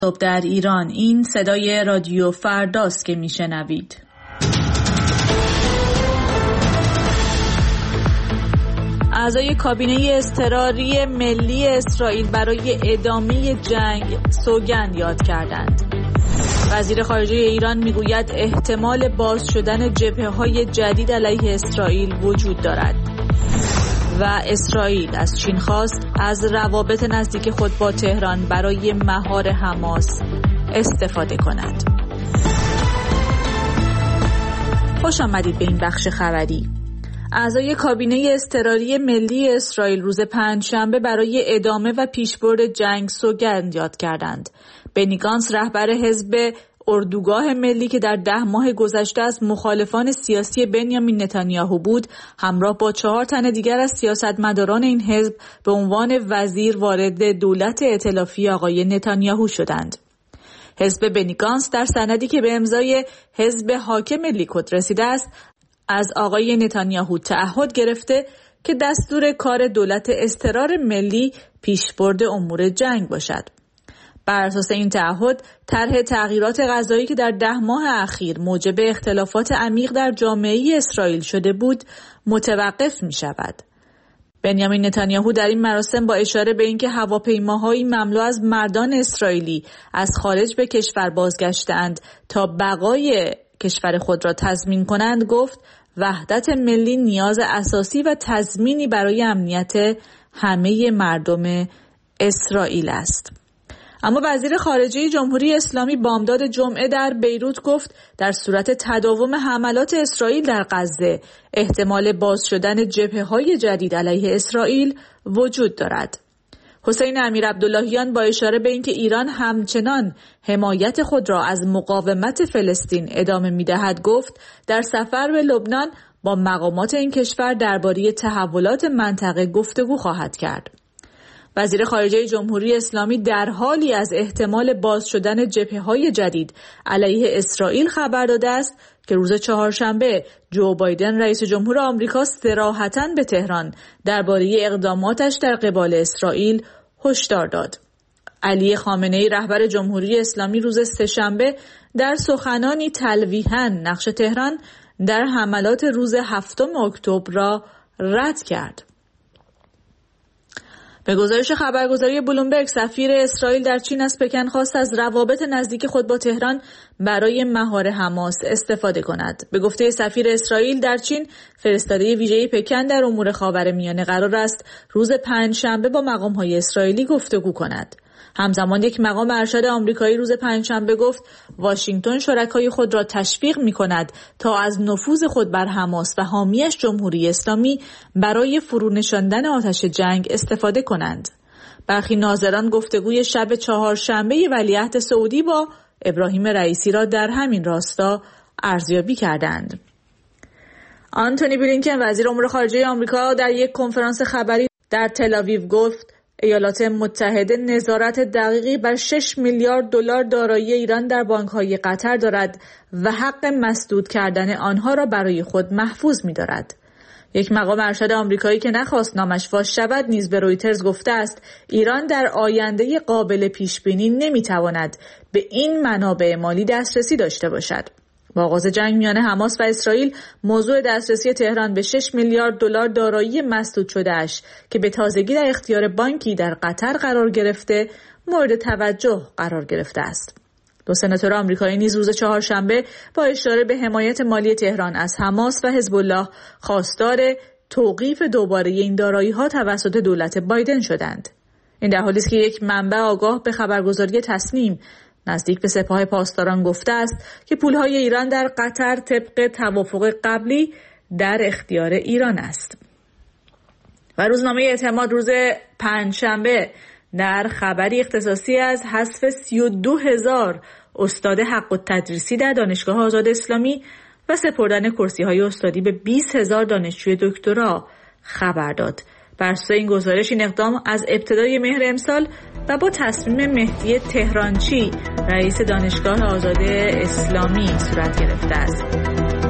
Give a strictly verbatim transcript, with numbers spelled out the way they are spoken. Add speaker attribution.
Speaker 1: صبح در ایران. این صدای رادیو فرداست که میشنوید. اعضای کابینه اضطراری ملی اسرائیل برای ادامه جنگ سوگند یاد کردند. وزیر خارجه ایران میگوید احتمال باز شدن جبهه‌های جدید علیه اسرائیل وجود دارد. و اسرائیل از چین خواست از روابط نزدیک خود با تهران برای مهار حماس استفاده کند. خوش آمدید به این بخش خبری. اعضای کابینه اضطراری ملی اسرائیل روز پنجشنبه برای ادامه و پیشبرد جنگ سوگند یاد کردند. بنی گانتز رهبر حزب اردوگاه ملی که در ده ماه گذشته از مخالفان سیاسی بنیامین نتانیاهو بود، همراه با چهار تن دیگر از سیاستمداران این حزب به عنوان وزیر وارد دولت ائتلافی آقای نتانیاهو شدند. حزب بنی گانتز در سندی که به امضای حزب حاکم لیکود رسیده است، از آقای نتانیاهو تعهد گرفته که دستور کار دولت اضطرار ملی پیشبرد امور جنگ باشد. بر اساس این تعهد، طرح تغییرات غذایی که در ده ماه اخیر موجب اختلافات عمیق در جامعه اسرائیل شده بود، متوقف می شود. بنیامین نتانیاهو در این مراسم با اشاره به اینکه هواپیماهایی مملو از مردان اسرائیلی از خارج به کشور بازگشتند تا بقای کشور خود را تضمین کنند، گفت وحدت ملی نیاز اساسی و تضمینی برای امنیت همه مردم اسرائیل است. اما وزیر خارجه جمهوری اسلامی بامداد جمعه در بیروت گفت در صورت تداوم حملات اسرائیل در غزه احتمال باز شدن جبهه‌های جدید علیه اسرائیل وجود دارد. حسین امیر عبداللهیان با اشاره به اینکه ایران همچنان حمایت خود را از مقاومت فلسطین ادامه می‌دهد گفت در سفر به لبنان با مقامات این کشور درباره تحولات منطقه گفتگو خواهد کرد. وزیر خارجه جمهوری اسلامی در حالی از احتمال باز شدن جبهه‌های جدید علیه اسرائیل خبر داده است که روز چهارشنبه جو بایدن رئیس جمهور آمریکا صراحتاً به تهران درباره اقداماتش در قبال اسرائیل هشدار داد. علی خامنه‌ای رهبر جمهوری اسلامی روز سه‌شنبه در سخنانی تلویحاً نقش تهران در حملات روز هفتم اکتبر را رد کرد. به گزارش خبرگزاری بلومبرگ، سفیر اسرائیل در چین از پکن خواست از روابط نزدیک خود با تهران برای مهار حماس استفاده کند. به گفته سفیر اسرائیل در چین، فرستاده ویژه پکن در امور خاورمیانه قرار است روز پنجشنبه با مقام‌های اسرائیلی گفتگو کند. همزمان یک مقام ارشد آمریکایی روز پنجشنبه گفت واشنگتن شرکای خود را تشویق می‌کند تا از نفوذ خود بر حماس و حامیش جمهوری اسلامی برای فرونشاندن آتش جنگ استفاده کنند. برخی ناظران گفتگوی شب چهارشنبه ولیعهد سعودی با ابراهیم رئیسی را در همین راستا ارزیابی کردند. آنتونی بلینکن وزیر امور خارجه آمریکا در یک کنفرانس خبری در تل‌آویو گفت ایالات متحده نظارت دقیقی بر شش میلیارد دلار دارایی ایران در بانک‌های قطر دارد و حق مسدود کردن آنها را برای خود محفوظ می‌دارد. یک مقام ارشد آمریکایی که نخواست نامش فاش شود نیز به رویترز گفته است ایران در آینده قابل پیش‌بینی نمی‌تواند به این منابع مالی دسترسی داشته باشد. با آغاز جنگ میان حماس و اسرائیل، موضوع دسترسی تهران به شش میلیارد دلار دارایی مسدود شده‌اش که به تازگی در اختیار بانکی در قطر قرار گرفته، مورد توجه قرار گرفته است. دو سناتور آمریکایی نیز روز چهارشنبه با اشاره به حمایت مالی تهران از حماس و حزب الله خواستار توقیف دوباره این دارایی‌ها توسط دولت بایدن شدند. این در حالی است که یک منبع آگاه به خبرگزاری تصنیم نزدیک به سپاه پاسداران گفته است که پولهای ایران در قطر طبق توافق قبلی در اختیار ایران است. و روزنامه اعتماد روز پنجشنبه در خبری اختصاصی از حذف سی و دو هزار استاد حق التدریسی در دانشگاه آزاد اسلامی و سپردن کرسی‌های استادی به بیست هزار دانشجوی دکترا خبر داد. بر اساس این گزارش این اقدام از ابتدای مهر امسال و با تصمیم مهدی تهرانچی رئیس دانشگاه آزاد اسلامی صورت گرفته است.